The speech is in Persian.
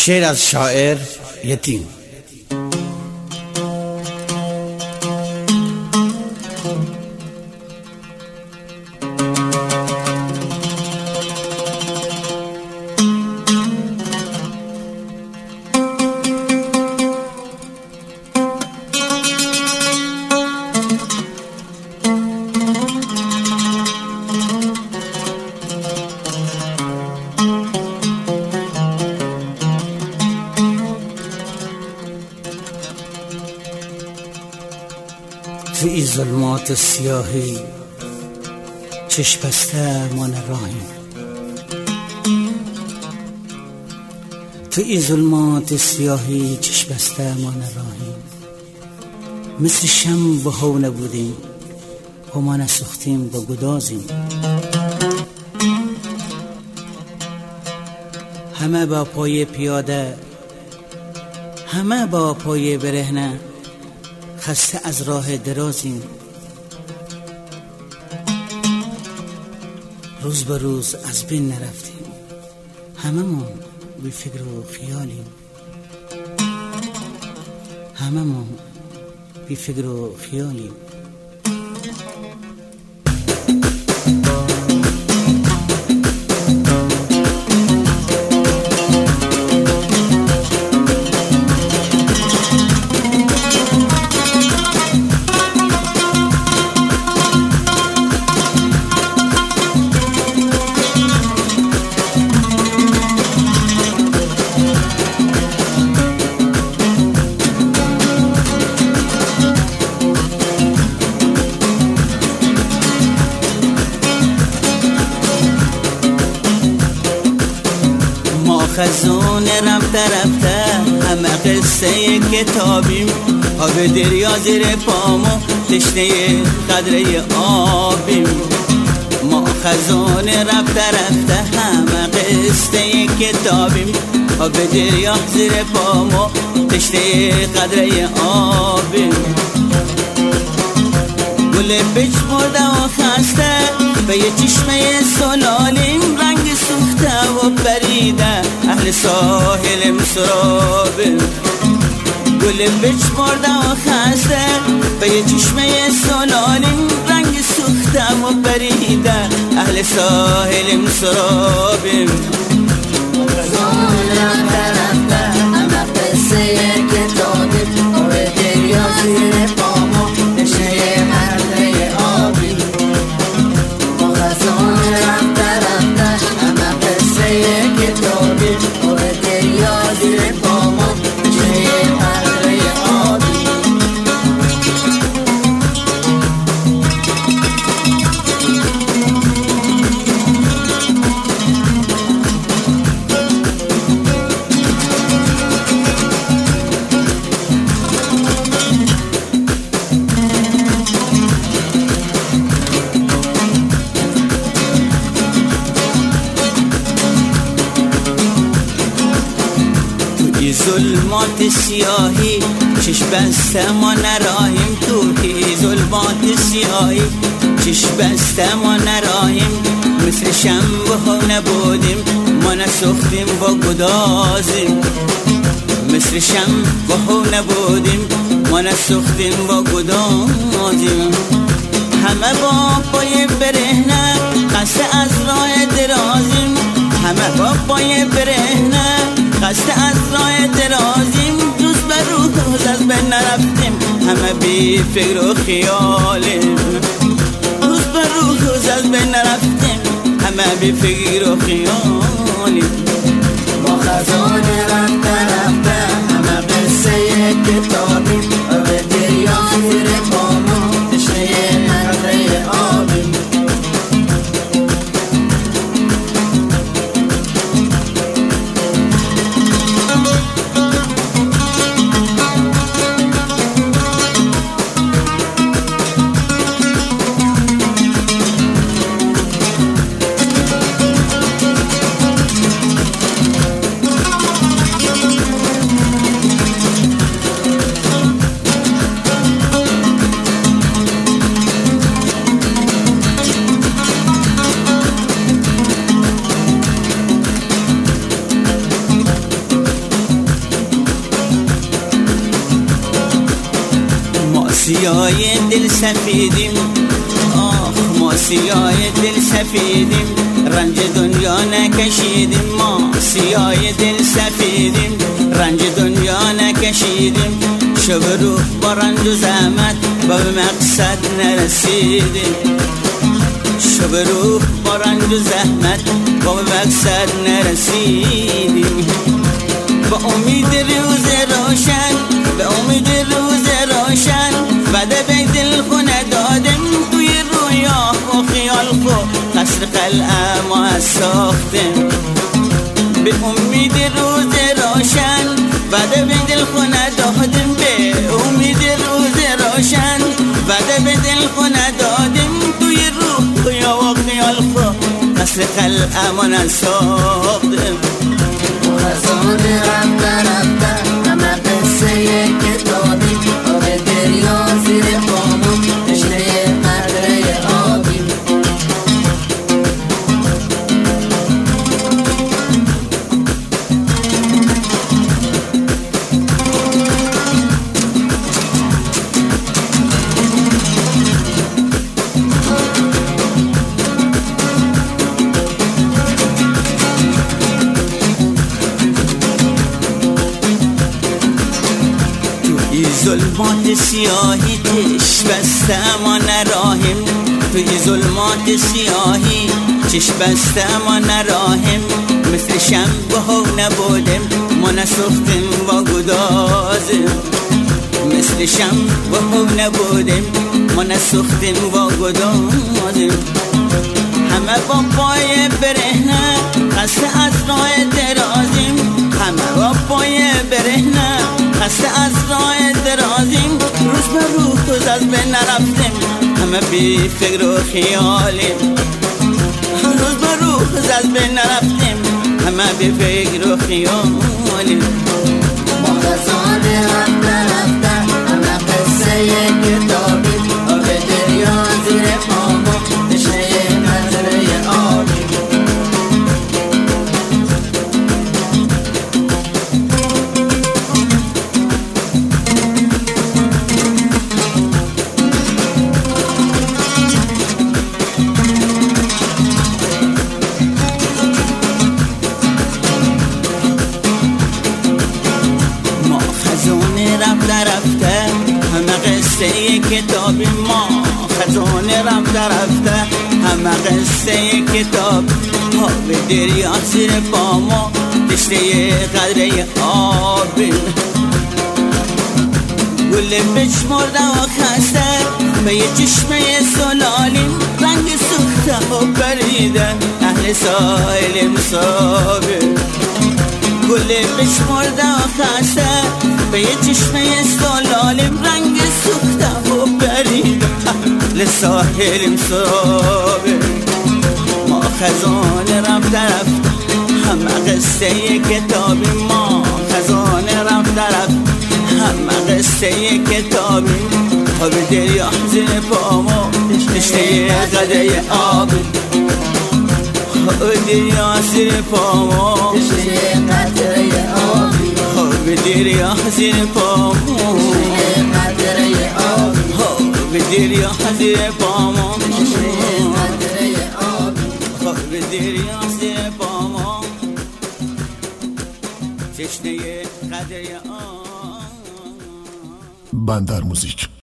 شعر از شاعر یتیم. توی ظلمات سیاهی چشم بسته ما نراهیم، توی ظلمات سیاهی چشم بسته ما نراهیم. مثل شم و هو نبودیم و ما نسوختیم و گدازیم. همه با پای پیاده، همه با پای برهنه، خسته از راه درازیم. روز به روز از بین نرفتیم، هممون بی فکر و خیالیم، هممون بی فکر و خیالیم. خزون رفته رفته همه قصه کتابیم، آب دریا زیر پامو تشنه قدره آبیم. ما خزون رفته رفته همه قصه کتابیم، آب دریا زیر پامو تشنه قدره آبیم. گل بچ مرده و خسته به یه چشمه سلالیم، رنگ سوخته و پریده اهل ساحل سرابیم. گل بچ مرده و خسته به یه چشمه سلالیم، رنگ سوخته و پریده اهل ساحل سرابیم. خزون رفته رفته همه قصه کتابیم، آب دریا زیر پامو تشنه قدره آبیم. ما خزون رفته رفته همه قصه کتابیم، آب دریا زیر پامو تشنه قدره آبیم. ظلمات سیاهی چشم بسته ما نراهیم، توی ظلمات سیاهی چشم بسته ما نراهیم. مثل شم و هو نبودیم ما نسوختیم و گدازیم، مثل شم و هو نبودیم ما نسوختیم و گدازیم. همه با پای برهنه خسته از راه درازیم، همه با پای برهنه خسته از راه درازیم. روز به روز از بین نرفتیم، همه بی فکر و خیالیم. روز به روز از بین نرفتیم، همه بی فکر و خیالیم. ما خزون رفته رفته همه قصه کتابیم، آب دریا زیر پامو تشنه قدره آبیم. سیاه دل سفیدیم، آخ ما سیاه دل سفیدیم، رنج دنیا نکشیدیم. ما سیاه دل سفیدیم، رنج دنیا نکشیدیم. شب رو با رنج و زحمت با مقصد نرسیدیم. شب رو با رنج و زحمت با مقصد نرسیدیم. با امید روز روشن، به امید روز روشن، وعده به دل خونه دادم. توی رویا و خیال خو قصر قلعه ما ساختم. به امید روز روشن، وعده به دل خونه دادم. به امید روز روشن، وعده به دل خونه دادم. توی رویا و خیال خو قصر قلعه ما ساختم. خزانه رفته رفته همه قصه کتابی، آب دریا زیر پامون تشنه قطره آبی. ظلمات سیاهی چشم بسته ما نراهم. توی ظلمات سیاهی چشم بسته ما نراهم. مثل شنبه ها نبودم ما نسوختم و گدازم. مثل شنبه ها نبودم ما نسوختم و گدازم. همه با پای برهنه قصد از راه درازیم. همه با پای برهنه قصد از راه درازیم. روز به روز از بین نرفتیم، همه بی فکر و خیالیم. روز به روز از بین نرفتیم، همه بی فکر و خیالیم. ما خزانه رفته رفته همه قصه کتابی، آب دریا زیر پامون تشنه قطره آبی. رفته همه قصه کتابی. ما خزانه رفته رفته همه قصه کتاب. آب دریا زیر پامو تشنه قطره آبی. گل بشمرده و خسته به یه چشمه سلالیم. رنگ سوخته و پریده اهل ساحل مصابه. گل بشمرده و خسته به یه چشمه سلالیم. رنگ سوخته و پریده اهل ساحل مصابه. ما خزانه رفته رفته همه قصه کتابی. ما خزانه رفته رفته همه قصه کتابی. آب دریا زیر پامو تشنه قطره آبی. آب دریا زیر پامو تشنه قطره آبی. آب دریا زیر پامو تشنه قطره آبی. آب دریا زیر پامو تشنه قطره آبی. آب دریا زیر پامو تشنه قطره آبی. بندر موزیک